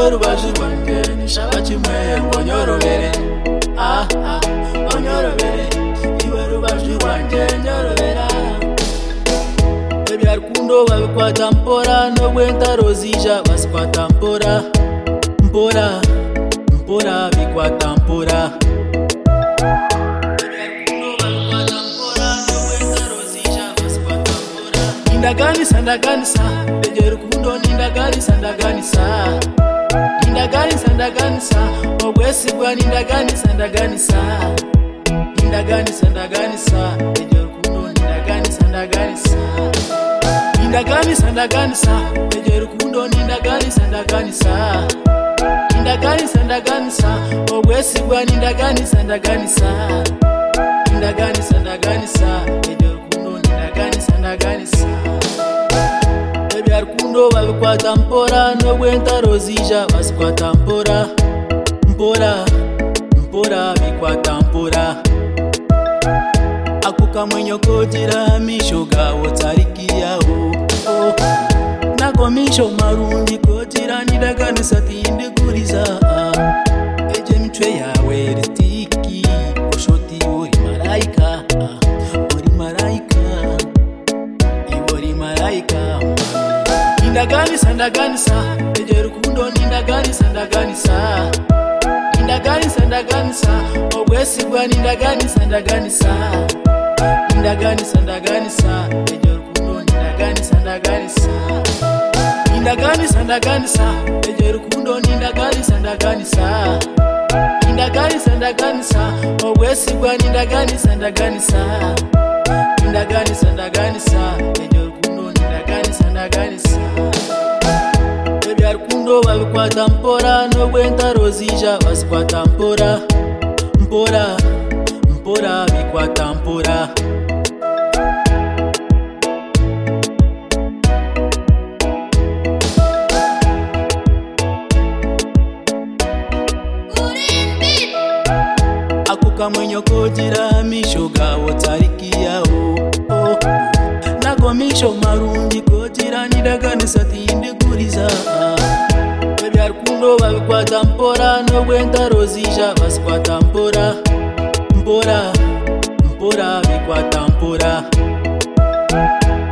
niwe rubavu rwanjye nishaka kimwe ngo nyorobere onyorobere niwe rubavu rwanjye nyorobera ebya rukundo babikwata mpora no gwenta rozija basikwata mpora mpora bikwata mpora Ndaganisa ejo rukundo nindaganisa obwesigwa nindaganisa ejo rukundo nindaganisa ejo rukundo nindaganisa obwesigwa nindaganisa ejo rukundo nindaganisa ebya rukundo babikwata mpora no gwenta rozija basikwata mpora bikwata mpora ako kamwenyo kogira misho gawo tarikiyaho nago misho marundi kogira nidaganisa tindikuriza eje mitwe yawe ritiki oshoti uri malaika Ndaganisa ejo rukundo nindaganisa obwesigwa nindaganisa ejo rukundo nindaganisa ejo rukundo nindaganisa obwesigwa nindaganisa ejo rukundo nindaganisa ebya rukundo babikwata mpora no gwenta rozija basikwata mpora bikwata mpora ako kamwenyo kogira misho gawo tarikiyaho nago misho marundi kogira nidaganisa tindikuriza ebya rukundo babikwata mpora no gwenta rozija basikwata mpora bikwata mpora